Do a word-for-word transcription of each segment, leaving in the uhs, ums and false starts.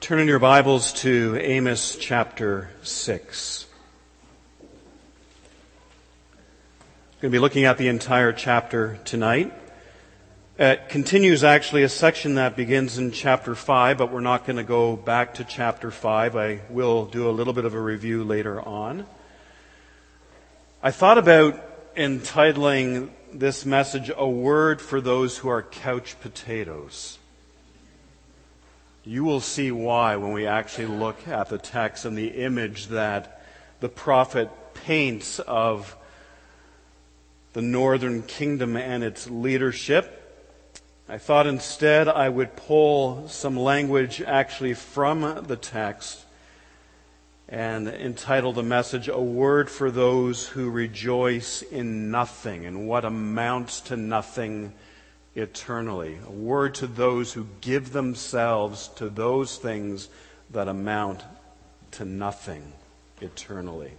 Turn in your Bibles to Amos chapter six. I'm going to be looking at the entire chapter tonight. It continues actually a section that begins in chapter five, but we're not going to go back to chapter five. I will do a little bit of a review later on. I thought about entitling this message, "A Word for Those Who Are Couch Potatoes." You will see why when we actually look at the text and the image that the prophet paints of the northern kingdom and its leadership. I thought instead I would pull some language actually from the text and entitle the message, "A Word for Those Who Rejoice in Nothing," and what amounts to nothing eternally. A word to those who give themselves to those things that amount to nothing eternally.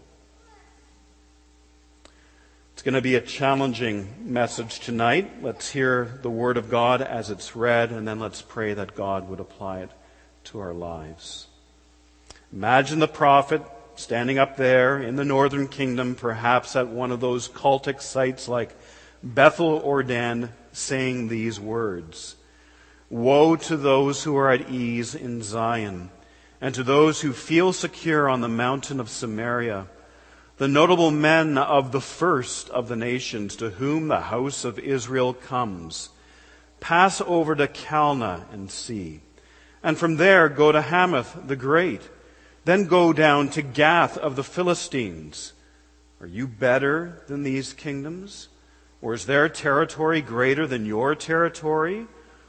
It's going to be a challenging message tonight. Let's hear the Word of God as it's read, and then let's pray that God would apply it to our lives. Imagine the prophet standing up there in the northern kingdom, perhaps at one of those cultic sites like Bethel or Dan, saying these words: "Woe to those who are at ease in Zion, and to those who feel secure on the mountain of Samaria, the notable men of the first of the nations, to whom the house of Israel comes. Pass over to Calneh and see, and from there go to Hamath the Great, then go down to Gath of the Philistines. Are you better than these kingdoms? Or is their territory greater than your territory?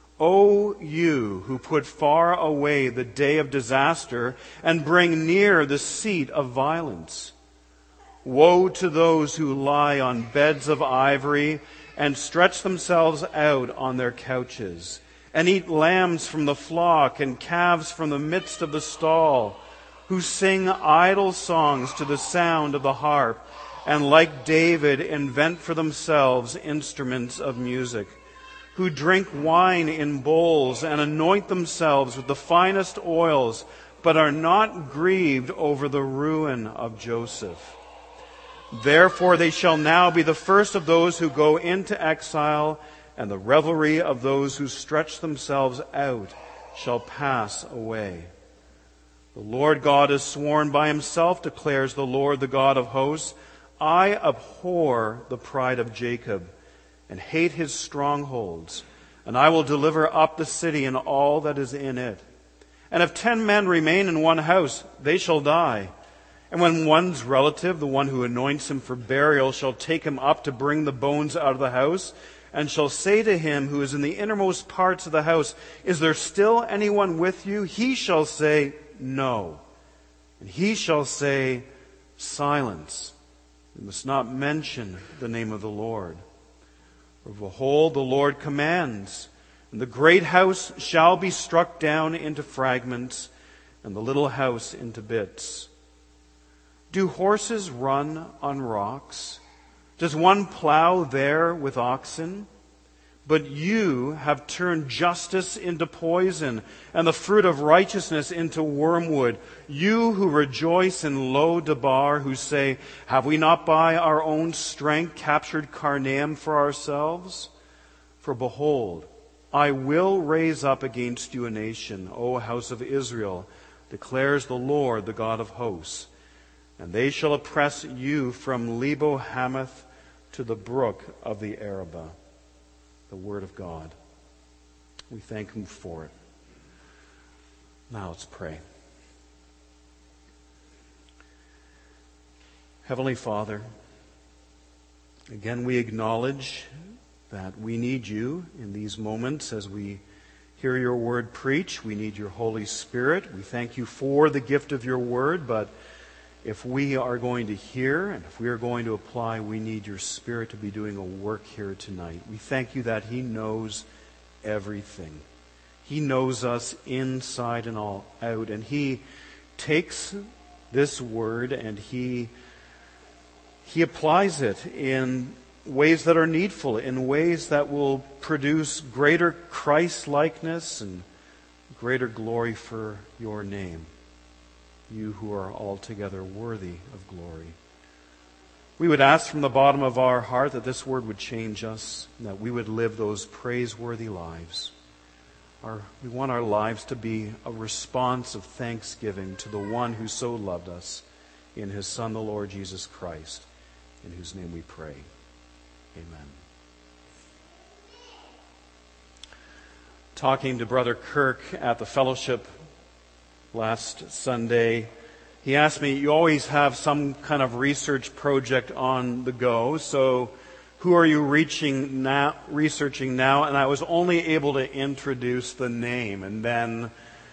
O you who put far away the day of disaster and bring near the seat of violence. Woe to those who lie on beds of ivory and stretch themselves out on their couches, and eat lambs from the flock and calves from the midst of the stall, who sing idle songs to the sound of the harp, and like David invent for themselves instruments of music, who drink wine in bowls and anoint themselves with the finest oils, but are not grieved over the ruin of Joseph. Therefore they shall now be the first of those who go into exile, and the revelry of those who stretch themselves out shall pass away. The Lord God has sworn by himself, declares the Lord, the God of hosts, I abhor the pride of Jacob and hate his strongholds, and I will deliver up the city and all that is in it. And if ten men remain in one house, they shall die. And when one's relative, the one who anoints him for burial, shall take him up to bring the bones out of the house, and shall say to him who is in the innermost parts of the house, Is there still anyone with you? He shall say, No. And he shall say, Silence. You must not mention the name of the Lord. For behold, the Lord commands, and the great house shall be struck down into fragments, and the little house into bits. Do horses run on rocks? Does one plow there with oxen? But you have turned justice into poison, and the fruit of righteousness into wormwood. You who rejoice in Lo Debar, who say, Have we not by our own strength captured Karnaim for ourselves? For behold, I will raise up against you a nation, O house of Israel, declares the Lord, the God of hosts. And they shall oppress you from Lebo Hamath to the brook of the Arabah. The Word of God. We thank him for it. Now let's pray. Heavenly Father, again we acknowledge that we need you in these moments as we hear your word preached. We need your Holy Spirit. We thank you for the gift of your word, but if we are going to hear and if we are going to apply, we need your Spirit to be doing a work here tonight. We thank you that he knows everything. He knows us inside and all out. And he takes this word and he, he applies it in ways that are needful, in ways that will produce greater Christ-likeness and greater glory for your name, you who are altogether worthy of glory. We would ask from the bottom of our heart that this word would change us, and that we would live those praiseworthy lives. Our, we want our lives to be a response of thanksgiving to the one who so loved us in his Son, the Lord Jesus Christ, in whose name we pray. Amen. Talking to Brother Kirk at the fellowship last Sunday, he asked me, you always have some kind of research project on the go, so who are you reaching now, researching now? And I was only able to introduce the name, and then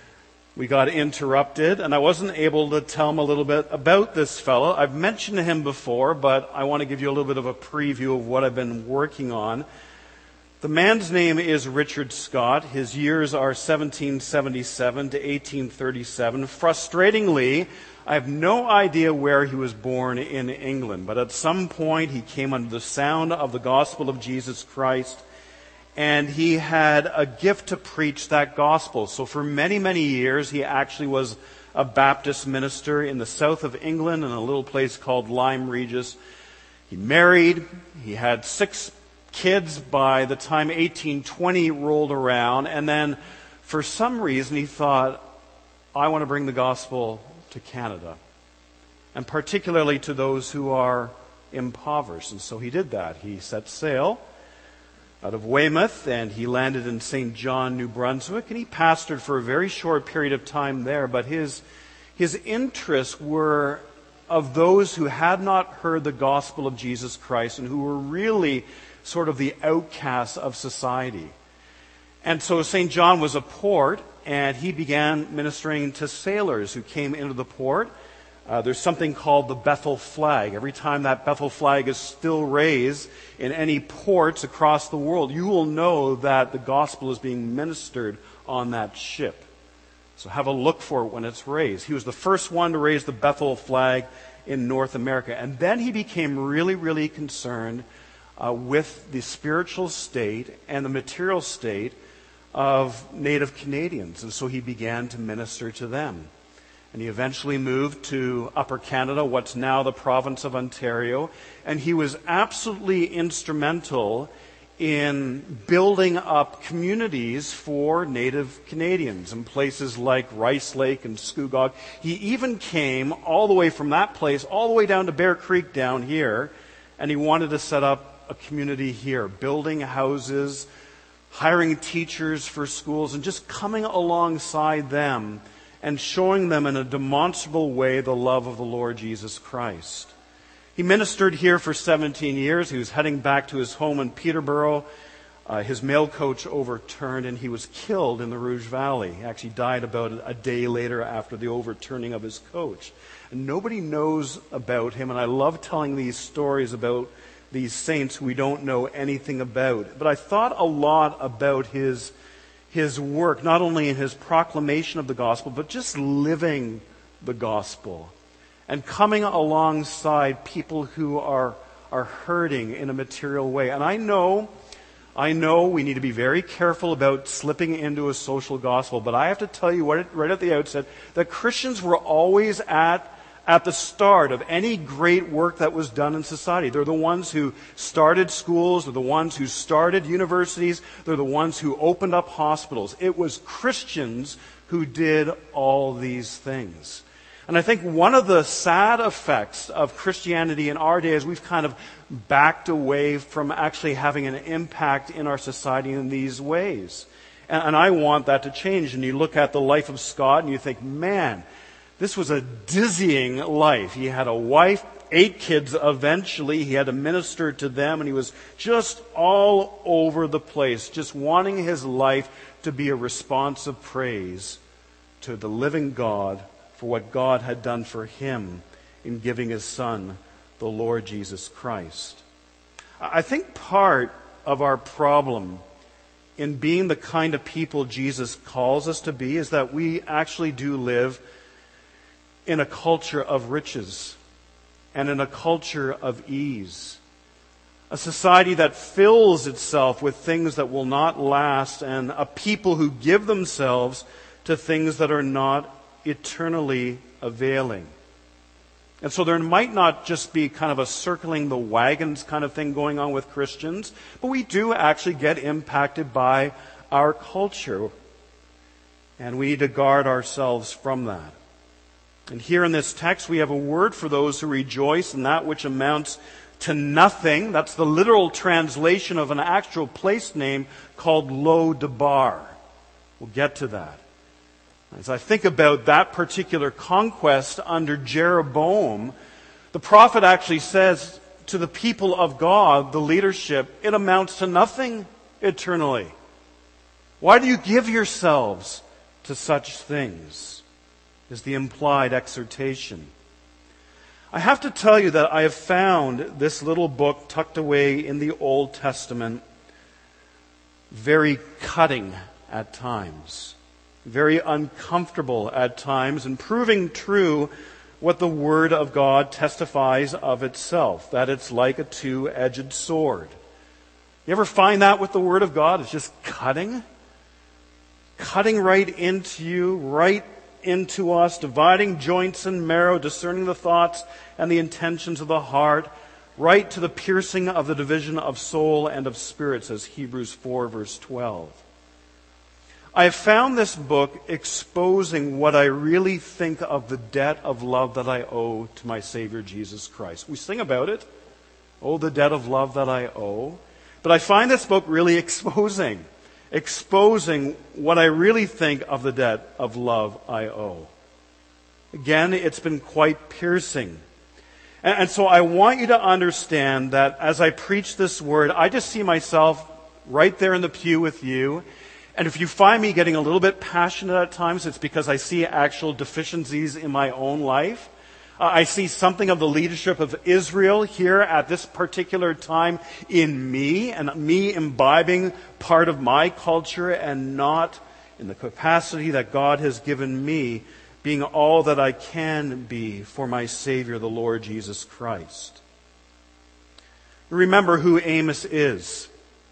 we got interrupted, and I wasn't able to tell him a little bit about this fellow. I've mentioned him before, but I want to give you a little bit of a preview of what I've been working on. The man's name is Richard Scott. His years are seventeen seventy-seven to eighteen thirty-seven. Frustratingly, I have no idea where he was born in England, but at some point he came under the sound of the gospel of Jesus Christ, and he had a gift to preach that gospel. So for many, many years, he actually was a Baptist minister in the south of England in a little place called Lyme Regis. He married. He had six kids by the time eighteen twenty rolled around, and then for some reason he thought, I want to bring the gospel to Canada, and particularly to those who are impoverished. And so he did that. He set sail out of Weymouth, and he landed in Saint John, New Brunswick, and he pastored for a very short period of time there, but his his interests were of those who had not heard the gospel of Jesus Christ and who were really sort of the outcasts of society. And so Saint John was a port, and he began ministering to sailors who came into the port. Uh, there's something called the Bethel flag. Every time that Bethel flag is still raised in any ports across the world, you will know that the gospel is being ministered on that ship. So have a look for it when it's raised. He was the first one to raise the Bethel flag in North America. And then he became really, really concerned Uh, with the spiritual state and the material state of Native Canadians. And so he began to minister to them. And he eventually moved to Upper Canada, what's now the province of Ontario. And he was absolutely instrumental in building up communities for Native Canadians in places like Rice Lake and Scugog. He even came all the way from that place, all the way down to Bear Creek down here, and he wanted to set up a community here, building houses, hiring teachers for schools, and just coming alongside them and showing them in a demonstrable way the love of the Lord Jesus Christ. He ministered here for seventeen years. He was heading back to his home in Peterborough. Uh, his mail coach overturned, and he was killed in the Rouge Valley. He actually died about a day later after the overturning of his coach. And nobody knows about him, and I love telling these stories about these saints we don't know anything about. But I thought a lot about his, his work, not only in his proclamation of the gospel, but just living the gospel and coming alongside people who are, are hurting in a material way. And I know, I know we need to be very careful about slipping into a social gospel, but I have to tell you right at the outset that Christians were always at At the start of any great work that was done in society. They're the ones who started schools. They're the ones who started universities. They're the ones who opened up hospitals. It was Christians who did all these things. And I think one of the sad effects of Christianity in our day is we've kind of backed away from actually having an impact in our society in these ways. And, and I want that to change. And you look at the life of Scott and you think, man, this was a dizzying life. He had a wife, eight kids eventually. He had to minister to them, and he was just all over the place, just wanting his life to be a response of praise to the living God for what God had done for him in giving his Son, the Lord Jesus Christ. I think part of our problem in being the kind of people Jesus calls us to be is that we actually do live in a culture of riches and in a culture of ease. A society that fills itself with things that will not last, and a people who give themselves to things that are not eternally availing. And so there might not just be kind of a circling the wagons kind of thing going on with Christians, but we do actually get impacted by our culture. And we need to guard ourselves from that. And here in this text, we have a word for those who rejoice in that which amounts to nothing. That's the literal translation of an actual place name called Lo Debar. We'll get to that. As I think about that particular conquest under Jeroboam, the prophet actually says to the people of God, the leadership, it amounts to nothing eternally. Why do you give yourselves to such things? Is the implied exhortation. I have to tell you that I have found this little book tucked away in the Old Testament very cutting at times. Very uncomfortable at times, and proving true what the Word of God testifies of itself, that it's like a two-edged sword. You ever find that with the Word of God? It's just cutting? Cutting right into you, right into us, dividing joints and marrow, discerning the thoughts and the intentions of the heart, right to the piercing of the division of soul and of spirit, says Hebrews four, verse twelve. I have found this book exposing what I really think of the debt of love that I owe to my Savior Jesus Christ. We sing about it. Oh, the debt of love that I owe. But I find this book really exposing, exposing what I really think of the debt of love I owe. Again, it's been quite piercing. And, and so I want you to understand that as I preach this word, I just see myself right there in the pew with you. And if you find me getting a little bit passionate at times, it's because I see actual deficiencies in my own life. Uh, I see something of the leadership of Israel here at this particular time in me, and me imbibing part of my culture and not in the capacity that God has given me, being all that I can be for my Savior, the Lord Jesus Christ. Remember who Amos is.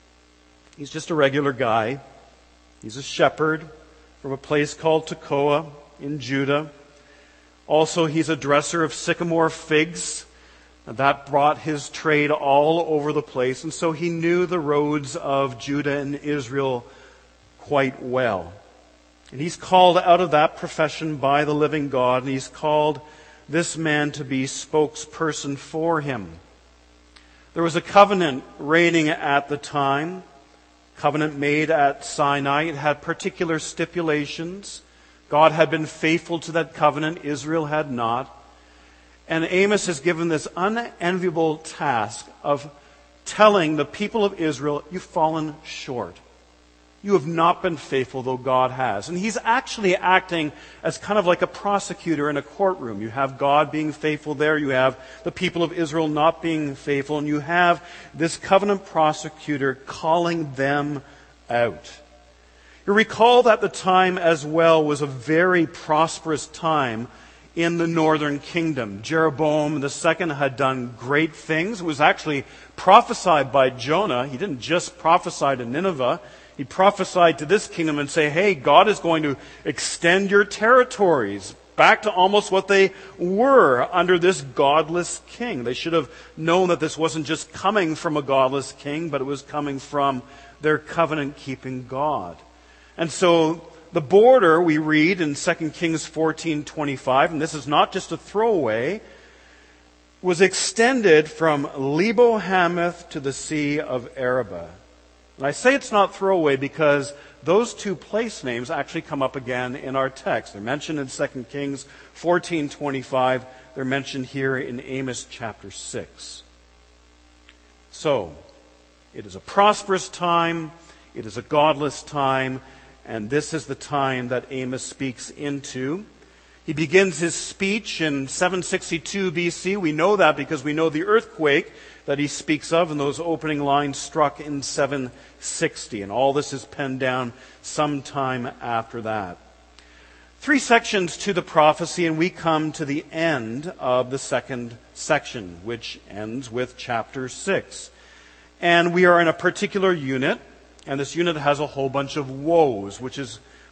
He's just a regular guy. He's a shepherd from a place called Tekoa in Judah. Also, he's a dresser of sycamore figs. And that brought his trade all over the place. And so he knew the roads of Judah and Israel quite well. And he's called out of that profession by the living God. And he's called this man to be spokesperson for him. There was a covenant reigning at the time. Covenant made at Sinai. It had particular stipulations. God had been faithful to that covenant. Israel had not. And Amos is given this unenviable task of telling the people of Israel, you've fallen short. You have not been faithful, though God has. And he's actually acting as kind of like a prosecutor in a courtroom. You have God being faithful there. You have the people of Israel not being faithful. And you have this covenant prosecutor calling them out. You recall that the time as well was a very prosperous time in the northern kingdom. Jeroboam the second had done great things. It was actually prophesied by Jonah. He didn't just prophesy to Nineveh. He prophesied to this kingdom and say, hey, God is going to extend your territories back to almost what they were under this godless king. They should have known that this wasn't just coming from a godless king, but it was coming from their covenant-keeping God. And so the border, we read in Second Kings fourteen twenty-five, and this is not just a throwaway, was extended from Lebo Hamath to the Sea of Arabah. And I say it's not throwaway because those two place names actually come up again in our text. They're mentioned in Second Kings fourteen twenty-five. They're mentioned here in Amos chapter six. So, it is a prosperous time. It is a godless time. And this is the time that Amos speaks into. He begins his speech in seven sixty-two B C. We know that because we know the earthquake that he speaks of, and those opening lines struck in seven sixty. And all this is penned down sometime after that. Three sections to the prophecy, and we come to the end of the second section, which ends with chapter six. And we are in a particular unit, and this unit has a whole bunch of woes, which is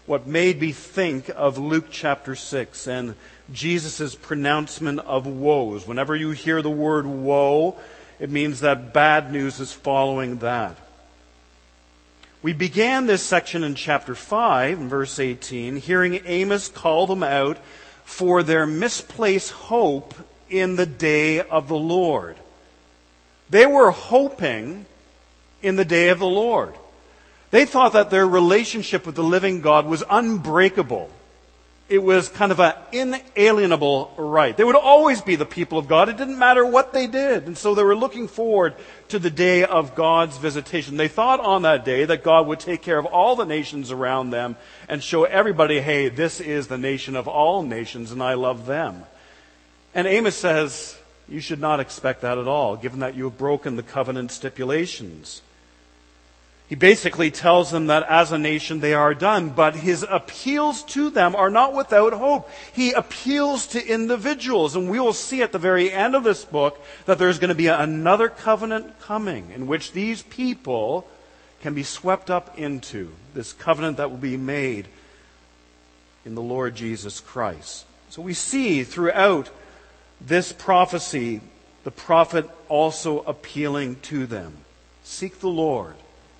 what made me think of Luke chapter six and Jesus' pronouncement of woes. Whenever you hear the word woe, it means that bad news is following that. We began this section in chapter five, in verse eighteen, hearing Amos call them out for their misplaced hope in the day of the Lord. They were hoping in the day of the Lord. They thought that their relationship with the living God was unbreakable. It was kind of an inalienable right. They would always be the people of God. It didn't matter what they did. And so they were looking forward to the day of God's visitation. They thought on that day that God would take care of all the nations around them and show everybody, hey, this is the nation of all nations and I love them. And Amos says, you should not expect that at all, given that you have broken the covenant stipulations. He basically tells them that as a nation they are done, but his appeals to them are not without hope. He appeals to individuals, and we will see at the very end of this book that there's going to be another covenant coming in which these people can be swept up into, this covenant that will be made in the Lord Jesus Christ. So we see throughout this prophecy, the prophet also appealing to them. Seek the Lord.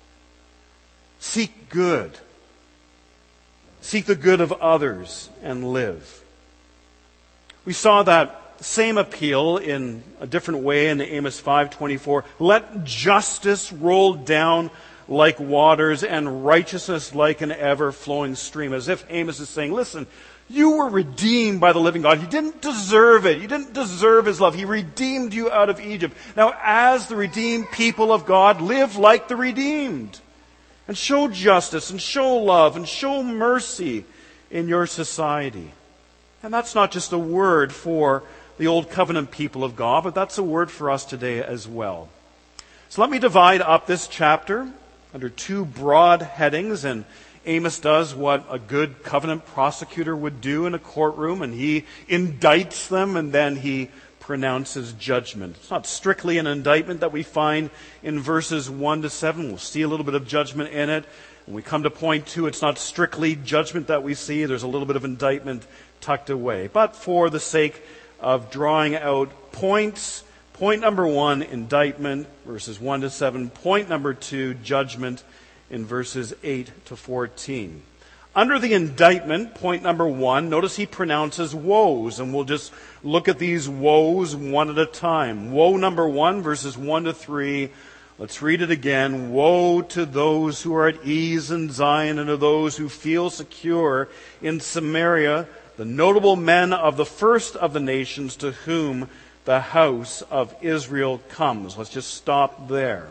Seek good. Seek the good of others and live. We saw that same appeal in a different way in Amos five twenty-four. Let justice roll down like waters and righteousness like an ever-flowing stream. As if Amos is saying, listen, you were redeemed by the living God. You didn't deserve it. You didn't deserve His love. He redeemed you out of Egypt. Now, as the redeemed people of God, live like the redeemed. And show justice and show love and show mercy in your society. And that's not just a word for the old covenant people of God, but that's a word for us today as well. So let me divide up this chapter under two broad headings, and Amos does what a good covenant prosecutor would do in a courtroom, and he indicts them and then he pronounces judgment. It's not strictly an indictment that we find in verses one to seven. We'll see a little bit of judgment in it. When we come to point two, it's not strictly judgment that we see. There's a little bit of indictment tucked away. But for the sake of drawing out points, point number one, indictment, verses one to seven. Point number two, judgment, in verses eight to fourteen. Under the indictment, point number one, notice he pronounces woes, and we'll just look at these woes one at a time. Woe number one, verses one to three. Let's read it again. Woe to those who are at ease in Zion and to those who feel secure in Samaria, the notable men of the first of the nations to whom the house of Israel comes. Let's just stop there.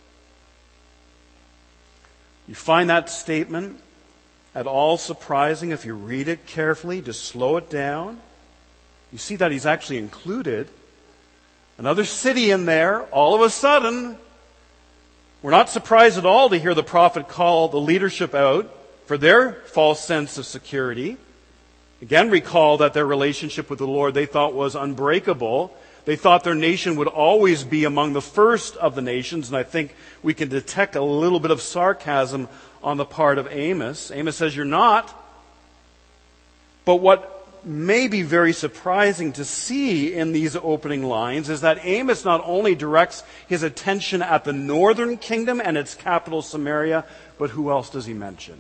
You find that statement at all surprising if you read it carefully? Just slow it down. You see that he's actually included another city in there. All of a sudden, we're not surprised at all to hear the prophet call the leadership out for their false sense of security. Again, recall that their relationship with the Lord they thought was unbreakable. They thought their nation would always be among the first of the nations, and I think we can detect a little bit of sarcasm on the part of Amos. Amos says, you're not. But what may be very surprising to see in these opening lines is that Amos not only directs his attention at the northern kingdom and its capital Samaria, but who else does he mention?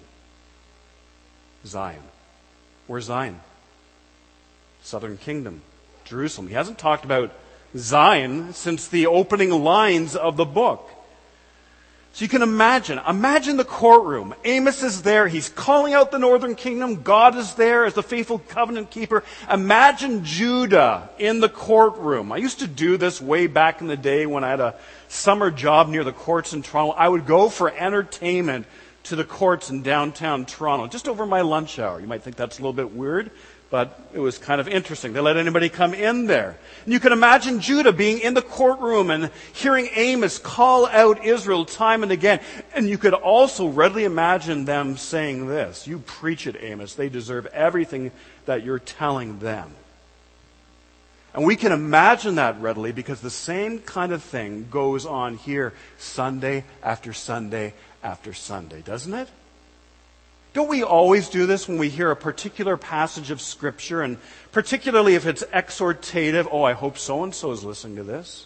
Zion. Where's Zion? Southern kingdom. Jerusalem. He hasn't talked about Zion since the opening lines of the book. So you can imagine, imagine the courtroom. Amos is there. He's calling out the northern kingdom. God is there as the faithful covenant keeper. Imagine Judah in the courtroom. I used to do this way back in the day when I had a summer job near the courts in Toronto. I would go for entertainment to the courts in downtown Toronto, just over my lunch hour. You might think that's a little bit weird, but it was kind of interesting. They let anybody come in there. And you can imagine Judah being in the courtroom and hearing Amos call out Israel time and again. And you could also readily imagine them saying this, you preach it, Amos. They deserve everything that you're telling them. And we can imagine that readily because the same kind of thing goes on here Sunday after Sunday after Sunday, doesn't it? Don't we always do this when we hear a particular passage of Scripture, and particularly if it's exhortative? Oh, I hope so-and-so is listening to this.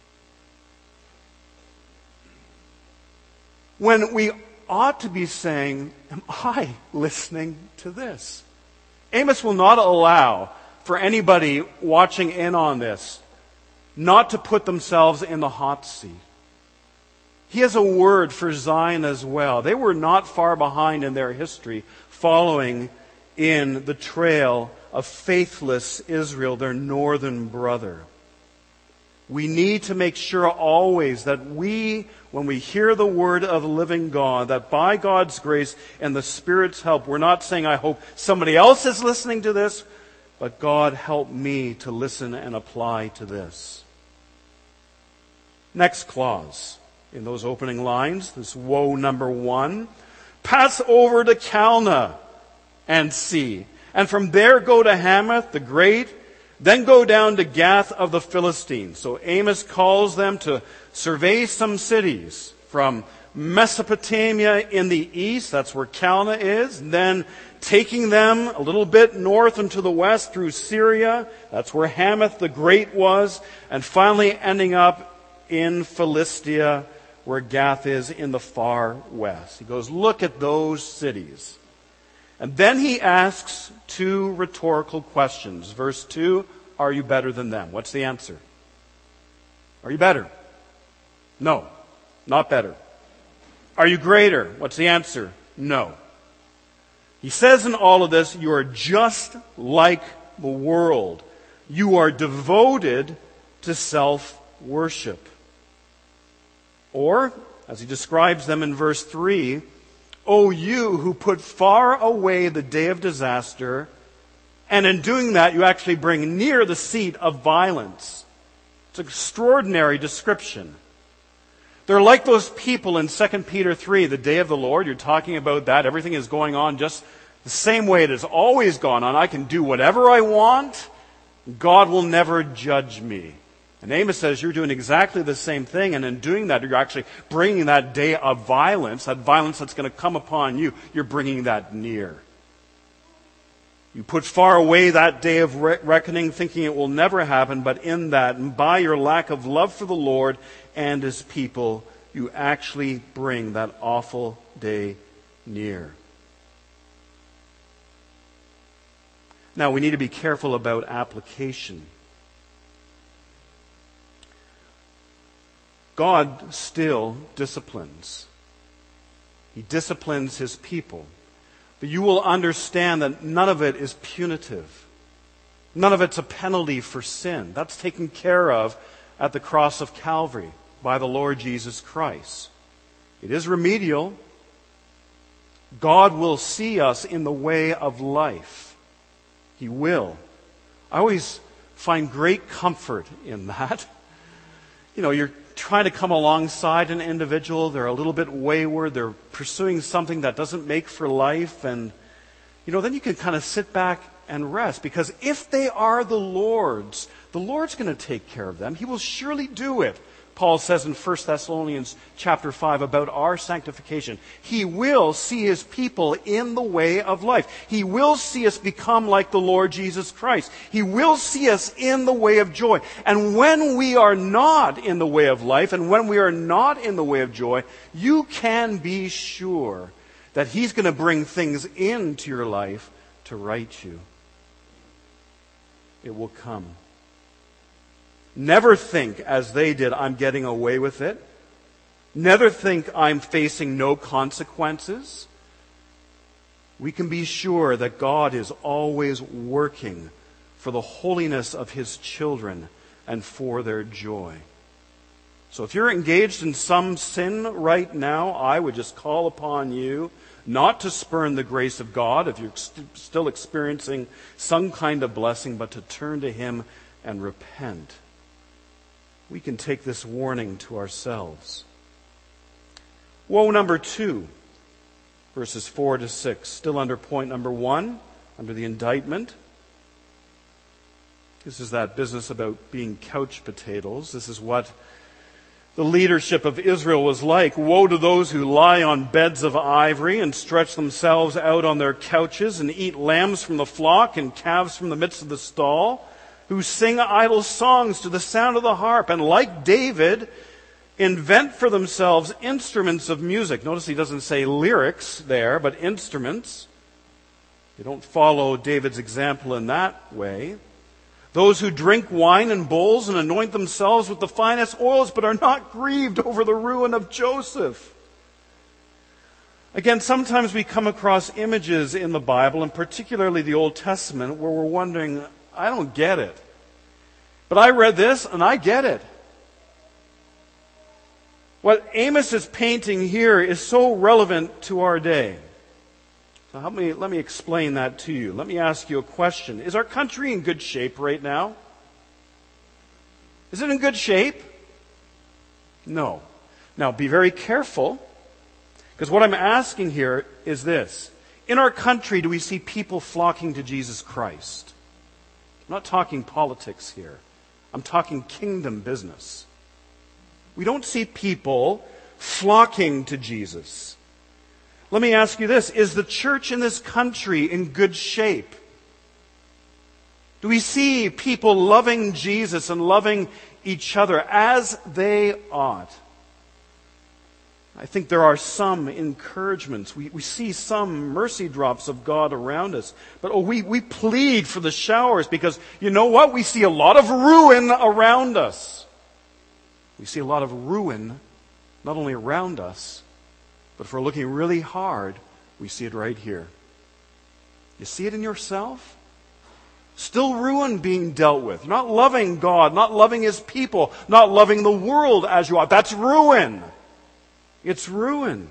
When we ought to be saying, am I listening to this? Amos will not allow for anybody watching in on this not to put themselves in the hot seat. He has a word for Zion as well. They were not far behind in their history, following in the trail of faithless Israel, their northern brother. We need to make sure always that we, when we hear the word of the living God, that by God's grace and the Spirit's help, we're not saying, I hope somebody else is listening to this, but God, help me to listen and apply to this. Next clause in those opening lines, this woe number one. Pass over to Calneh and see, and from there go to Hamath the great, then go down to Gath of the Philistines. So Amos calls them to survey some cities from Mesopotamia in the east, that's where Calneh is, and then taking them a little bit north and to the west through Syria, that's where Hamath the Great was, and finally ending up in Philistia, where Gath is in the far west. He goes, look at those cities. And then he asks two rhetorical questions. Verse two, are you better than them? What's the answer? Are you better? No, not better. Are you greater? What's the answer? No. He says in all of this, you are just like the world. You are devoted to self-worship. Or, as he describes them in verse three, O you who put far away the day of disaster, and in doing that you actually bring near the seat of violence. It's an extraordinary description. They're like those people in Second Peter three, the day of the Lord. You're talking about that. Everything is going on just the same way it has always gone on. I can do whatever I want. God will never judge me. And Amos says you're doing exactly the same thing, and in doing that, you're actually bringing that day of violence, that violence that's going to come upon you, you're bringing that near. You put far away that day of re- reckoning, thinking it will never happen, but in that, and by your lack of love for the Lord and His people, you actually bring that awful day near. Now, we need to be careful about application. God still disciplines. He disciplines His people. But you will understand that none of it is punitive. None of it's a penalty for sin. That's taken care of at the cross of Calvary by the Lord Jesus Christ. It is remedial. God will see us in the way of life. He will. I always find great comfort in that. You know, you're trying to come alongside an individual. They're a little bit wayward. They're pursuing something that doesn't make for life. And, you know, then you can kind of sit back and rest. Because if they are the Lord's, the Lord's going to take care of them. He will surely do it. Paul says in First Thessalonians chapter five about our sanctification. He will see His people in the way of life. He will see us become like the Lord Jesus Christ. He will see us in the way of joy. And when we are not in the way of life, and when we are not in the way of joy, you can be sure that He's going to bring things into your life to right you. It will come. Never think, as they did, I'm getting away with it. Never think I'm facing no consequences. We can be sure that God is always working for the holiness of His children and for their joy. So if you're engaged in some sin right now, I would just call upon you not to spurn the grace of God if you're st- still experiencing some kind of blessing, but to turn to Him and repent. We can take this warning to ourselves. Woe number two, verses four to six, still under point number one, under the indictment. This is that business about being couch potatoes. This is what the leadership of Israel was like. Woe to those who lie on beds of ivory and stretch themselves out on their couches and eat lambs from the flock and calves from the midst of the stall, who sing idle songs to the sound of the harp, and like David, invent for themselves instruments of music. Notice he doesn't say lyrics there, but instruments. They don't follow David's example in that way. Those who drink wine in bowls and anoint themselves with the finest oils, but are not grieved over the ruin of Joseph. Again, sometimes we come across images in the Bible, and particularly the Old Testament, where we're wondering, I don't get it. But I read this, and I get it. What Amos is painting here is so relevant to our day. So help me, let me explain that to you. Let me ask you a question. Is our country in good shape right now? Is it in good shape? No. Now, be very careful, because what I'm asking here is this. In our country, do we see people flocking to Jesus Christ? I'm not talking politics here. I'm talking kingdom business. We don't see people flocking to Jesus. Let me ask you this. Is the church in this country in good shape? Do we see people loving Jesus and loving each other as they ought? I think there are some encouragements. We, we see some mercy drops of God around us. But oh, we, we plead for the showers because, you know what? We see a lot of ruin around us. We see a lot of ruin not only around us, but if we're looking really hard, we see it right here. You see it in yourself? Still ruin being dealt with. Not loving God, not loving His people, not loving the world as you ought. That's ruin. It's ruin.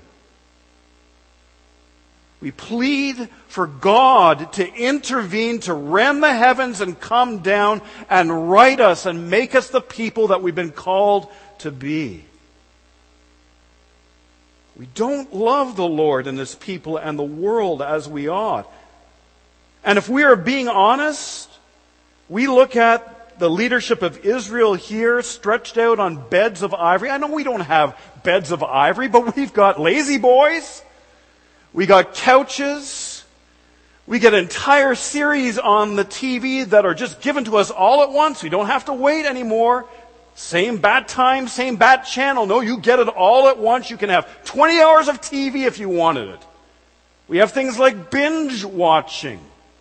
We plead for God to intervene, to rend the heavens and come down and right us and make us the people that we've been called to be. We don't love the Lord and His people and the world as we ought. And if we are being honest, we look at the leadership of Israel here stretched out on beds of ivory. I know we don't have beds of ivory, but we've got lazy boys. We got couches. We get entire series on the T V that are just given to us all at once. We don't have to wait anymore. Same bat time, same bat channel. No, you get it all at once. You can have twenty hours of T V if you wanted it. We have things like binge watching.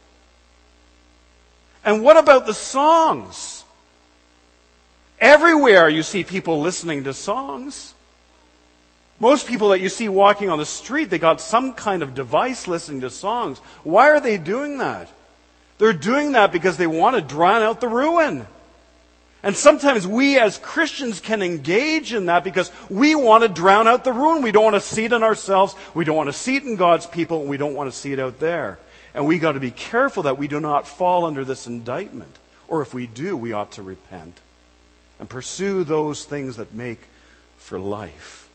And what about the songs? Everywhere you see people listening to songs. Most people that you see walking on the street, they got some kind of device listening to songs. Why are they doing that? They're doing that because they want to drown out the ruin. And sometimes we as Christians can engage in that because we want to drown out the ruin. We don't want to see it in ourselves. We don't want to see it in God's people. And we don't want to see it out there. And we got to be careful that we do not fall under this indictment. Or if we do, we ought to repent and pursue those things that make for life.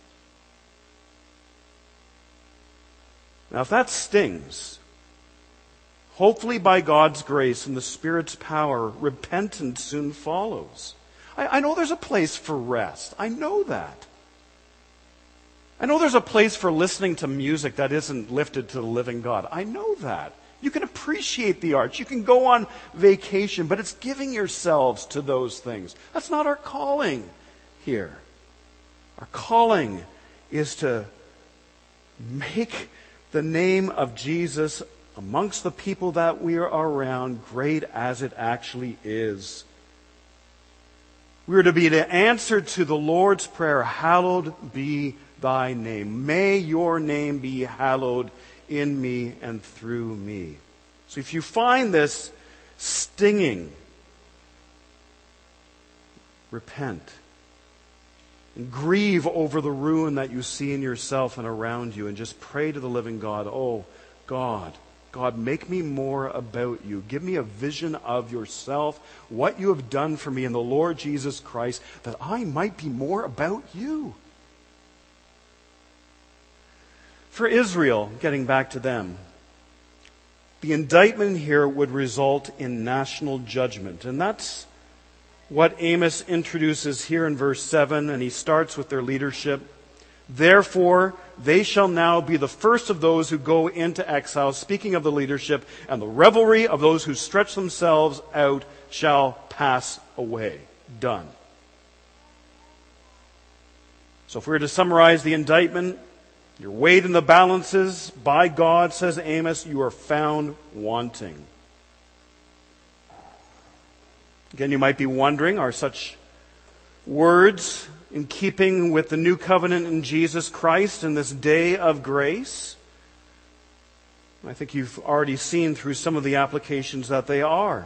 Now, if that stings, hopefully by God's grace and the Spirit's power, repentance soon follows. I, I know there's a place for rest. I know that. I know there's a place for listening to music that isn't lifted to the living God. I know that. You can appreciate the arts. You can go on vacation, but it's giving yourselves to those things. That's not our calling here. Our calling is to make the name of Jesus amongst the people that we are around great as it actually is. We are to be the answer to the Lord's Prayer, hallowed be thy name. May your name be hallowed in me and through me. So if you find this stinging, repent and grieve over the ruin that you see in yourself and around you, and just pray to the living God, oh God, God, make me more about you. Give me a vision of yourself, what you have done for me in the Lord Jesus Christ, that I might be more about you. For Israel, getting back to them, the indictment here would result in national judgment. And that's what Amos introduces here in verse seven, and he starts with their leadership. Therefore, they shall now be the first of those who go into exile, speaking of the leadership, and the revelry of those who stretch themselves out shall pass away. Done. So if we were to summarize the indictment, you're weighed in the balances by God, says Amos, you are found wanting. Again, you might be wondering, are such words in keeping with the new covenant in Jesus Christ in this day of grace? I think you've already seen through some of the applications that they are.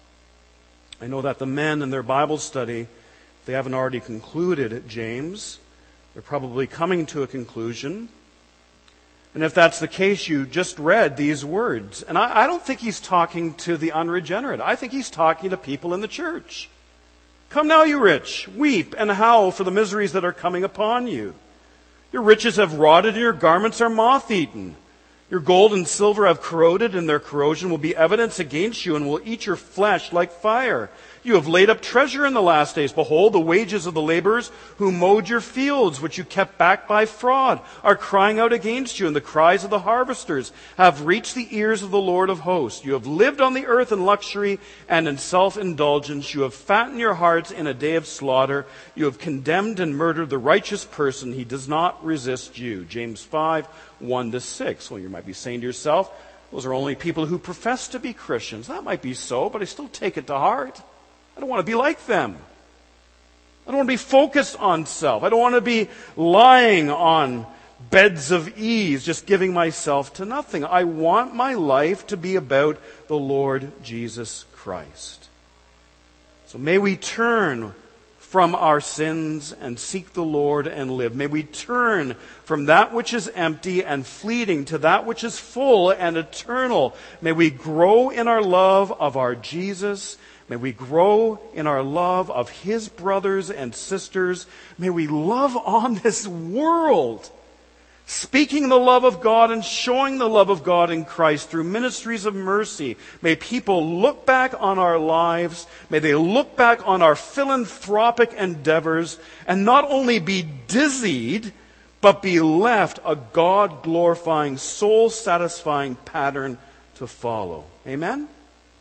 I know that the men in their Bible study, if they haven't already concluded at James, they're probably coming to a conclusion. And if that's the case, you just read these words. And I, I don't think he's talking to the unregenerate. I think he's talking to people in the church. Come now, you rich, weep and howl for the miseries that are coming upon you. Your riches have rotted and your garments are moth-eaten. Your gold and silver have corroded, and their corrosion will be evidence against you and will eat your flesh like fire. You have laid up treasure in the last days. Behold, the wages of the laborers who mowed your fields, which you kept back by fraud, are crying out against you, and the cries of the harvesters have reached the ears of the Lord of hosts. You have lived on the earth in luxury and in self-indulgence. You have fattened your hearts in a day of slaughter. You have condemned and murdered the righteous person. He does not resist you. James five, one to six. Well, you might be saying to yourself, those are only people who profess to be Christians. That might be so, but I still take it to heart. I don't want to be like them. I don't want to be focused on self. I don't want to be lying on beds of ease, just giving myself to nothing. I want my life to be about the Lord Jesus Christ. So may we turn from our sins and seek the Lord and live. May we turn from that which is empty and fleeting to that which is full and eternal. May we grow in our love of our Jesus. May we grow in our love of His brothers and sisters. May we love on this world, speaking the love of God and showing the love of God in Christ through ministries of mercy. May people look back on our lives. May they look back on our philanthropic endeavors and not only be dizzied, but be left a God-glorifying, soul-satisfying pattern to follow. Amen?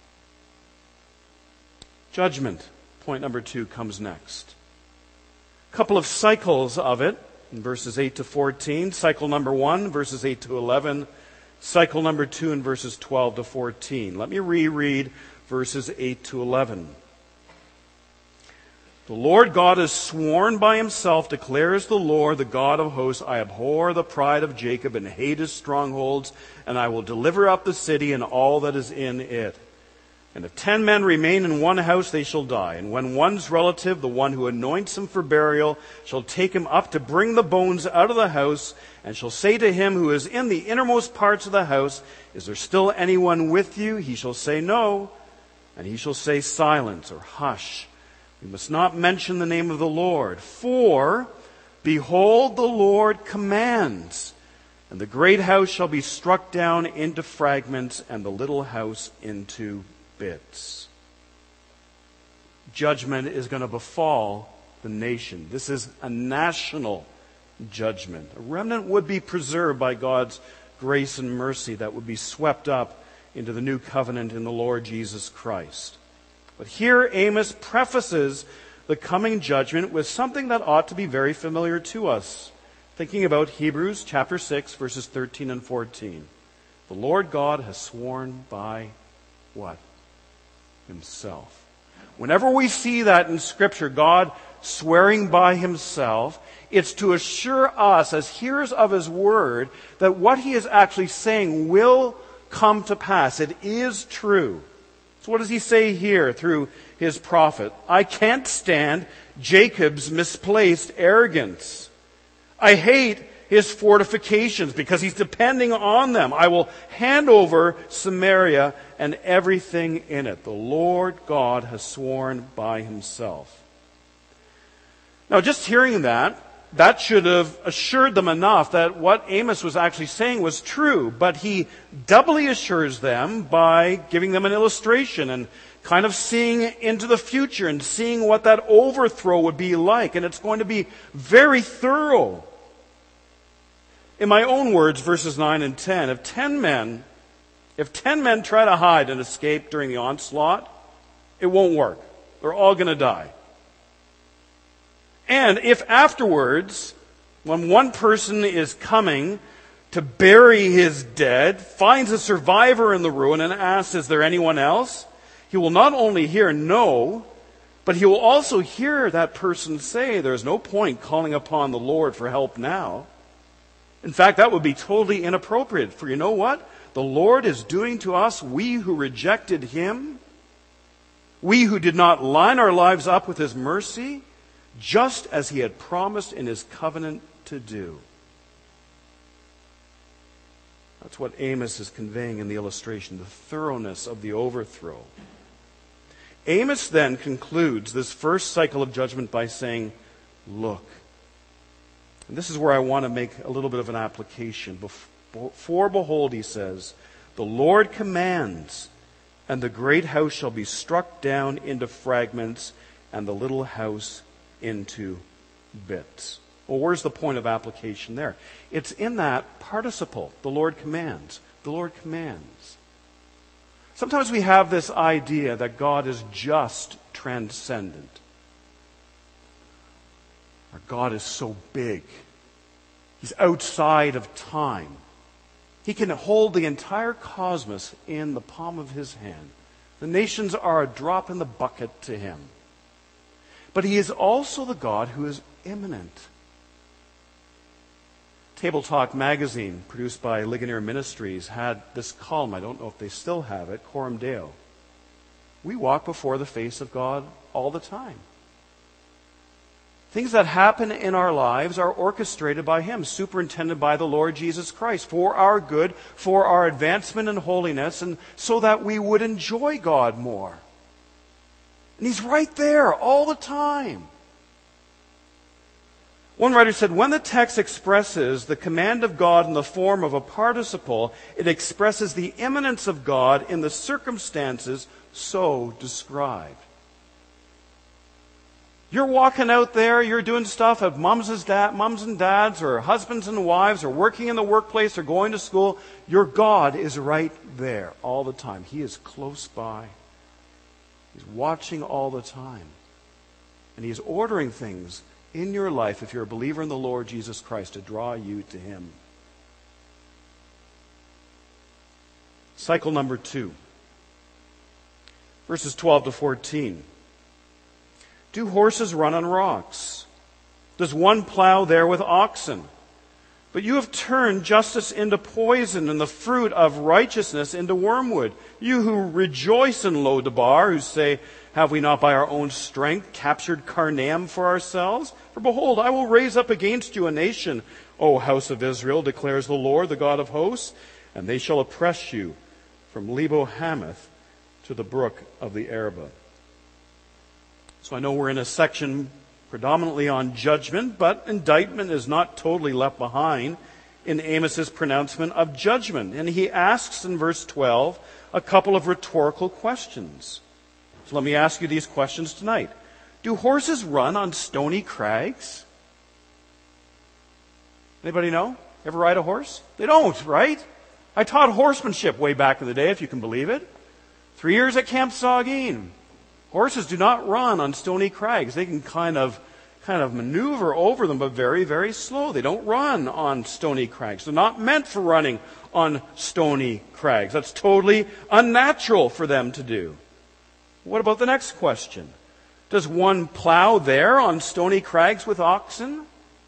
Judgment, point number two, comes next. A couple of cycles of it in verses eight to fourteen. Cycle number one, verses eight to eleven. Cycle number two in verses twelve to fourteen. Let me reread verses eight to eleven. The Lord God has sworn by Himself, declares the Lord, the God of hosts, I abhor the pride of Jacob and hate his strongholds, and I will deliver up the city and all that is in it. And if ten men remain in one house, they shall die. And when one's relative, the one who anoints him for burial, shall take him up to bring the bones out of the house, and shall say to him who is in the innermost parts of the house, is there still anyone with you? He shall say, no. And he shall say, silence, or hush. We must not mention the name of the Lord. For, behold, the Lord commands, and the great house shall be struck down into fragments, and the little house into bits. Judgment is going to befall the nation. This is a national judgment. A remnant would be preserved by God's grace and mercy that would be swept up into the new covenant in the Lord Jesus Christ. But here Amos prefaces the coming judgment with something that ought to be very familiar to us. Thinking about Hebrews chapter six, verses thirteen and fourteen. The Lord God has sworn by what? Himself. Whenever we see that in Scripture, God swearing by Himself, it's to assure us as hearers of His Word that what He is actually saying will come to pass. It is true. So what does He say here through His prophet? I can't stand Jacob's misplaced arrogance. I hate his fortifications because he's depending on them. I will hand over Samaria and everything in it. The Lord God has sworn by Himself. Now, just hearing that that should have assured them enough that what Amos was actually saying was true. But he doubly assures them by giving them an illustration and kind of seeing into the future and seeing what that overthrow would be like. And it's going to be very thorough. In my own words, verses nine and ten, if ten men, if ten men try to hide and escape during the onslaught, it won't work. They're all going to die. And if afterwards, when one person is coming to bury his dead, finds a survivor in the ruin and asks, is there anyone else? He will not only hear no, but he will also hear that person say, there's no point calling upon the Lord for help now. In fact, that would be totally inappropriate. For you know what? The Lord is doing to us, we who rejected him, we who did not line our lives up with his mercy, just as he had promised in his covenant to do. That's what Amos is conveying in the illustration, the thoroughness of the overthrow. Amos then concludes this first cycle of judgment by saying, look. And this is where I want to make a little bit of an application. For behold, he says, the Lord commands, and the great house shall be struck down into fragments, and the little house into bits. Well, where's the point of application there? It's in that participle, the Lord commands. The Lord commands. Sometimes we have this idea that God is just transcendent. Our God is so big. He's outside of time. He can hold the entire cosmos in the palm of his hand. The nations are a drop in the bucket to him. But he is also the God who is immanent. Table Talk magazine, produced by Ligonier Ministries, had this column. I don't know if they still have it, Coram Deo. We walk before the face of God all the time. Things that happen in our lives are orchestrated by him, superintended by the Lord Jesus Christ, for our good, for our advancement in holiness, and so that we would enjoy God more. And he's right there all the time. One writer said, when the text expresses the command of God in the form of a participle, it expresses the immanence of God in the circumstances so described. You're walking out there, you're doing stuff at mums and, dad, mums and dads, or husbands and wives, or working in the workplace, or going to school. Your God is right there all the time. He is close by. He's watching all the time. And he's ordering things in your life, if you're a believer in the Lord Jesus Christ, to draw you to him. Cycle number two. Verses twelve to fourteen. Do horses run on rocks? Does one plow there with oxen? But you have turned justice into poison and the fruit of righteousness into wormwood. You who rejoice in Lo-debar, who say, have we not by our own strength captured Karnaim for ourselves? For behold, I will raise up against you a nation, O house of Israel, declares the Lord, the God of hosts, and they shall oppress you from Lebo-Hamath to the brook of the Arabah. So I know we're in a section predominantly on judgment, but indictment is not totally left behind in Amos's pronouncement of judgment. And he asks in verse twelve a couple of rhetorical questions. So let me ask you these questions tonight. Do horses run on stony crags? Anybody know? Ever ride a horse? They don't, right? I taught horsemanship way back in the day, if you can believe it. Three years at Camp Saugeen. Horses do not run on stony crags. They can kind of kind of maneuver over them, but very, very slow. They don't run on stony crags. They're not meant for running on stony crags. That's totally unnatural for them to do. What about the next question? Does one plow there on stony crags with oxen?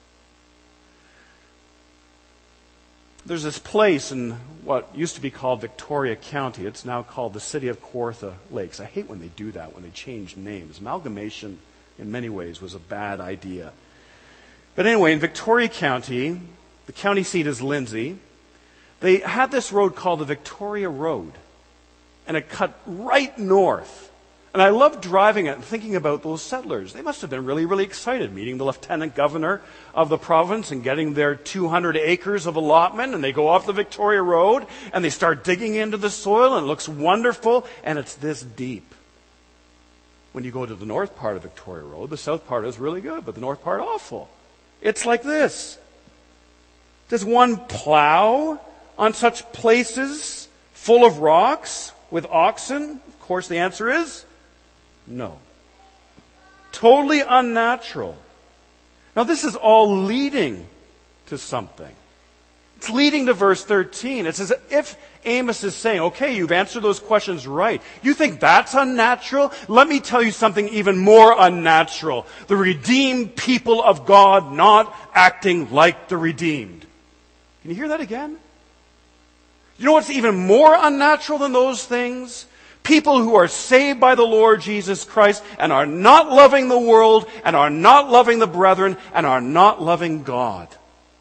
There's this place in what used to be called Victoria County. It's now called the City of Kawartha Lakes. I hate when they do that, when they change names. Amalgamation, in many ways, was a bad idea. But anyway, in Victoria County, the county seat is Lindsay, they had this road called the Victoria Road. And it cut right north And I love driving it and thinking about those settlers. They must have been really, really excited meeting the lieutenant governor of the province and getting their two hundred acres of allotment. And they go off the Victoria Road and they start digging into the soil and it looks wonderful and it's this deep. When you go to the north part of Victoria Road, the south part is really good, but the north part awful. It's like this. Does one plow on such places full of rocks with oxen? Of course, the answer is no. Totally unnatural. Now, this is all leading to something. It's leading to verse thirteen. It's as if Amos is saying, okay, you've answered those questions right. You think that's unnatural? Let me tell you something even more unnatural. The redeemed people of God not acting like the redeemed. Can you hear that again? You know what's even more unnatural than those things? People who are saved by the Lord Jesus Christ and are not loving the world and are not loving the brethren and are not loving God.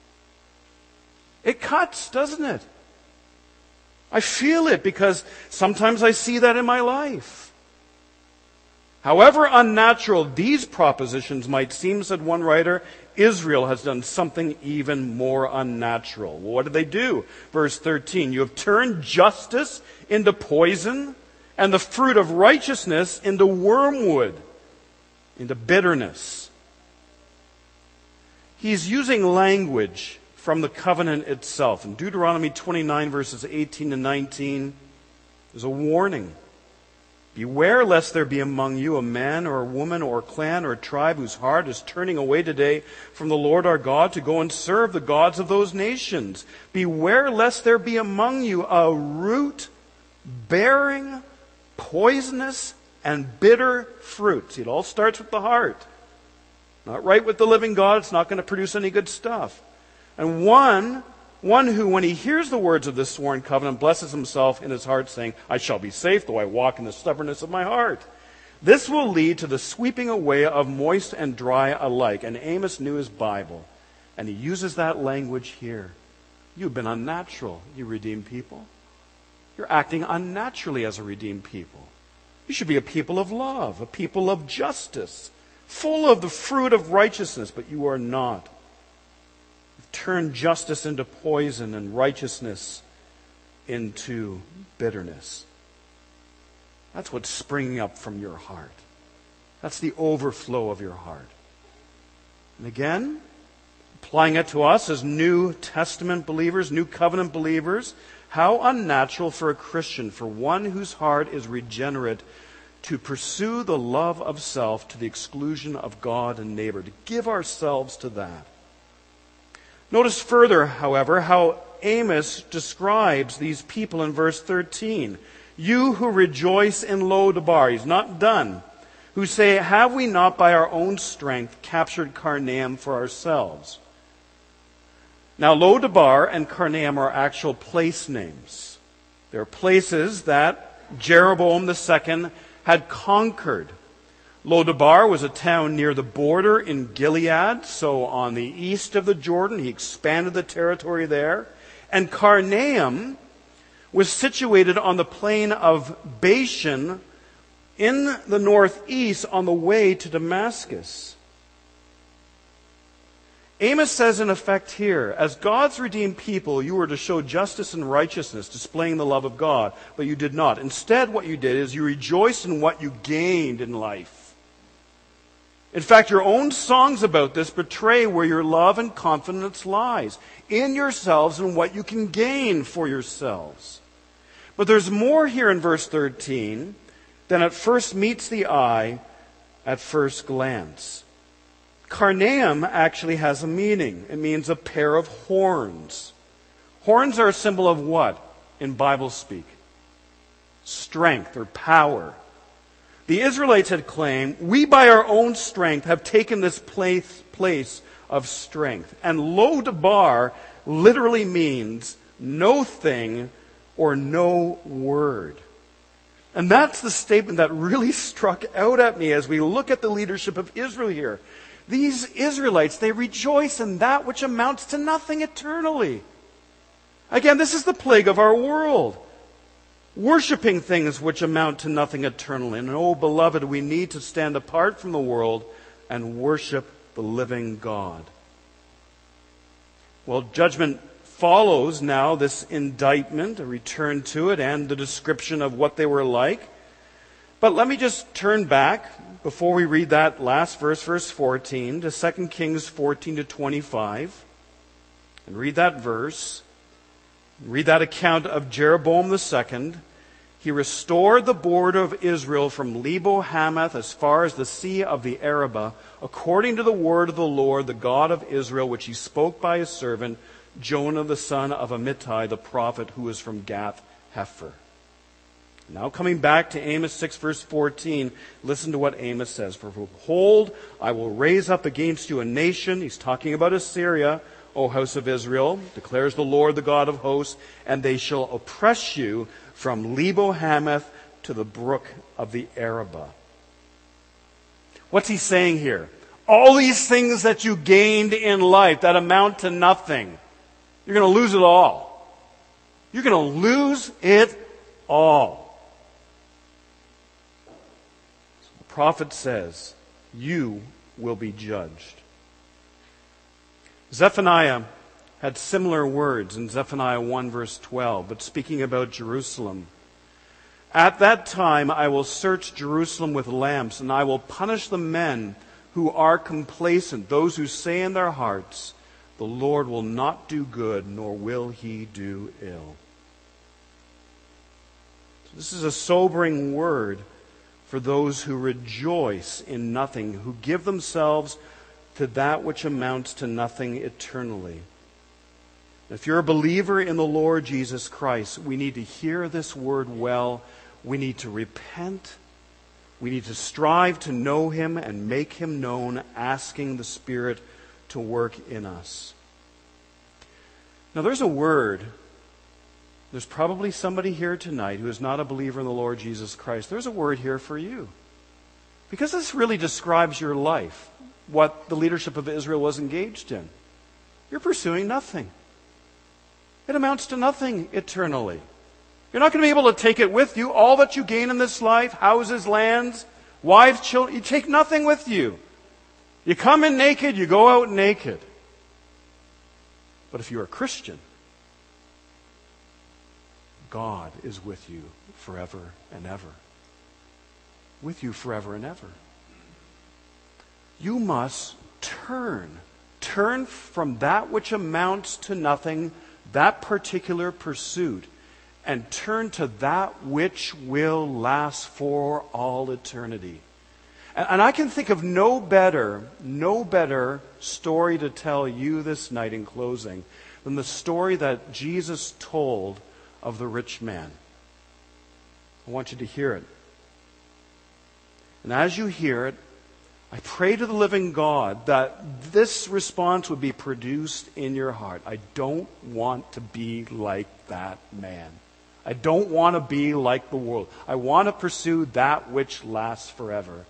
It cuts, doesn't it? I feel it because sometimes I see that in my life. However unnatural these propositions might seem, said one writer, Israel has done something even more unnatural. Well, what did they do? Verse thirteen, you have turned justice into poison and the fruit of righteousness into wormwood, into bitterness. He's using language from the covenant itself. In Deuteronomy twenty-nine, verses eighteen and nineteen, there's a warning. Beware lest there be among you a man or a woman or a clan or a tribe whose heart is turning away today from the Lord our God to go and serve the gods of those nations. Beware lest there be among you a root bearing poisonous and bitter fruit. See, it all starts with the heart. Not right with the living God, it's not going to produce any good stuff. And one, one who, when he hears the words of this sworn covenant, blesses himself in his heart, saying, I shall be safe, though I walk in the stubbornness of my heart. This will lead to the sweeping away of moist and dry alike. And Amos knew his Bible, and he uses that language here. You've been unnatural, you redeemed people. You're acting unnaturally as a redeemed people. You should be a people of love, a people of justice, full of the fruit of righteousness, but you are not. You've turned justice into poison and righteousness into bitterness. That's what's springing up from your heart. That's the overflow of your heart. And again, applying it to us as New Testament believers, New Covenant believers, how unnatural for a Christian, for one whose heart is regenerate, to pursue the love of self to the exclusion of God and neighbor, to give ourselves to that. Notice further, however, how Amos describes these people in verse thirteen. You who rejoice in Lodabar, he's not done, who say, have we not by our own strength captured Karnaim for ourselves? Now, Lodabar and Karnaim are actual place names. They're places that Jeroboam the Second had conquered. Lodabar was a town near the border in Gilead, so on the east of the Jordan. He expanded the territory there. And Karnaim was situated on the plain of Bashan in the northeast on the way to Damascus. Amos says in effect here, as God's redeemed people, you were to show justice and righteousness, displaying the love of God, but you did not. Instead, what you did is you rejoiced in what you gained in life. In fact, your own songs about this betray where your love and confidence lies, in yourselves and what you can gain for yourselves. But there's more here in verse thirteen than at first meets the eye at first glance. Karnaim actually has a meaning. It means a pair of horns. Horns are a symbol of what in Bible speak? Strength or power. The Israelites had claimed, we by our own strength have taken this place, place of strength. And Lodabar literally means no thing or no word. And that's the statement that really struck out at me as we look at the leadership of Israel here. These Israelites, they rejoice in that which amounts to nothing eternally. Again, this is the plague of our world. worshiping things which amount to nothing eternally. And oh, beloved, we need to stand apart from the world and worship the living God. Well, judgment follows now this indictment, a return to it, and the description of what they were like. But let me just turn back, before we read that last verse, verse fourteen, to Second Kings fourteen to twenty-five. And read that verse. Read that account of Jeroboam the second. He restored the border of Israel from Lebo Hamath as far as the sea of the Arabah, according to the word of the Lord, the God of Israel, which he spoke by his servant Jonah the son of Amittai, the prophet, who is from Gath Hepher. Now coming back to Amos six, verse fourteen, listen to what Amos says. For behold, I will raise up against you a nation. He's talking about Assyria, O house of Israel, declares the Lord, the God of hosts, and they shall oppress you from Lebo Hamath to the brook of the Arabah. What's he saying here? All these things that you gained in life that amount to nothing, you're going to lose it all. You're going to lose it all. So the prophet says, you will be judged. Zephaniah had similar words in Zephaniah one, verse twelve, but speaking about Jerusalem. At that time I will search Jerusalem with lamps, and I will punish the men who are complacent, those who say in their hearts, the Lord will not do good, nor will he do ill. So this is a sobering word for those who rejoice in nothing, who give themselves to that which amounts to nothing eternally. If you're a believer in the Lord Jesus Christ, we need to hear this word well. We need to repent. We need to strive to know him and make him known, asking the Spirit to work in us. Now there's a word. There's probably somebody here tonight who is not a believer in the Lord Jesus Christ. There's a word here for you. Because this really describes your life, what the leadership of Israel was engaged in. You're pursuing nothing. It amounts to nothing eternally. You're not going to be able to take it with you. All that you gain in this life, houses, lands, wives, children, you take nothing with you. You come in naked, you go out naked. But if you're a Christian, God is with you forever and ever. With you forever and ever. You must turn. Turn from that which amounts to nothing, that particular pursuit, and turn to that which will last for all eternity. And, and I can think of no better, no better story to tell you this night in closing than the story that Jesus told of the rich man. I want you to hear it. And as you hear it, I pray to the living God that this response would be produced in your heart. I don't want to be like that man. I don't want to be like the world. I want to pursue that which lasts forever.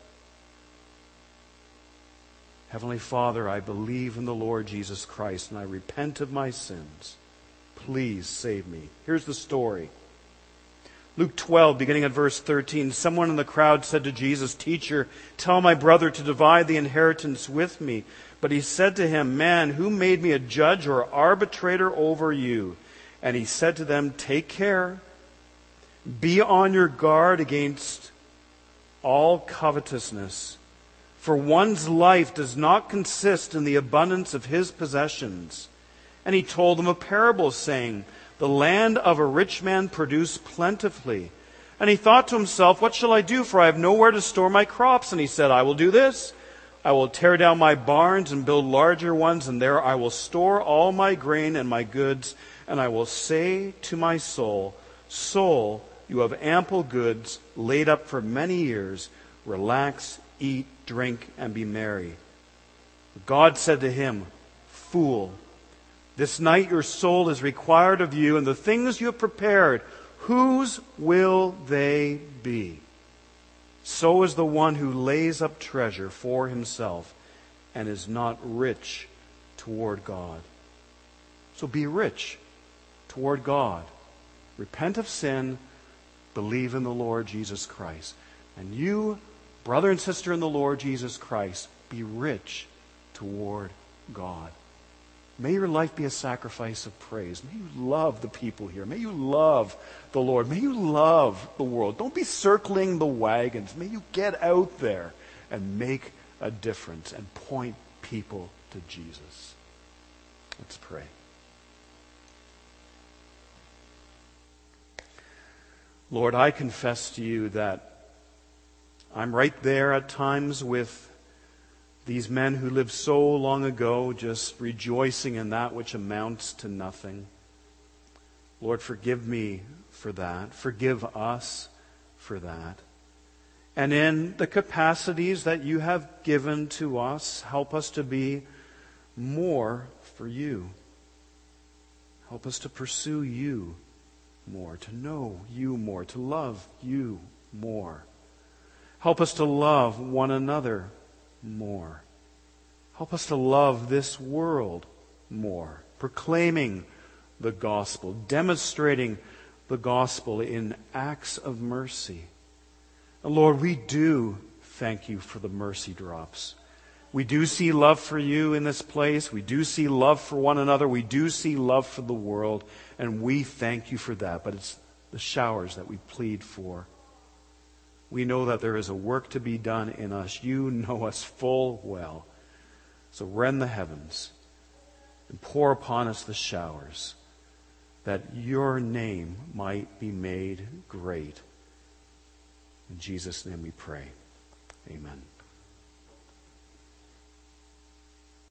Heavenly Father, I believe in the Lord Jesus Christ and I repent of my sins. Please save me. Here's the story. Luke twelve, beginning at verse thirteen, someone in the crowd said to Jesus, "Teacher, tell my brother to divide the inheritance with me." But he said to him, "Man, who made me a judge or arbitrator over you?" And he said to them, "Take care. Be on your guard against all covetousness. For one's life does not consist in the abundance of his possessions." And he told them a parable, saying, "The land of a rich man produced plentifully. And he thought to himself, what shall I do? For I have nowhere to store my crops. And he said, I will do this. I will tear down my barns and build larger ones, and there I will store all my grain and my goods. And I will say to my soul, Soul, you have ample goods laid up for many years. Relax, eat, drink, and be merry. God said to him, Fool, this night your soul is required of you, and the things you have prepared, whose will they be? So is the one who lays up treasure for himself and is not rich toward God. So be rich toward God. Repent of sin. believe in the Lord Jesus Christ. And you, brother and sister in the Lord Jesus Christ, be rich toward God. May your life be a sacrifice of praise. May you love the people here. May you love the Lord. May you love the world. Don't be circling the wagons. May you get out there and make a difference and point people to Jesus. Let's pray. Lord, I confess to you that I'm right there at times with these men who lived so long ago, just rejoicing in that which amounts to nothing. Lord, forgive me for that. Forgive us for that. And in the capacities that you have given to us, help us to be more for you. Help us to pursue you more, to know you more, to love you more. Help us to love one another more. Help us to love this world more, proclaiming the gospel, demonstrating the gospel in acts of mercy. And Lord, we do thank you for the mercy drops. We do see love for you in this place. We do see love for one another. We do see love for the world. And we thank you for that. But it's the showers that we plead for. We know that there is a work to be done in us. You know us full well. So rend the heavens and pour upon us the showers, that your name might be made great. In Jesus' name we pray. Amen.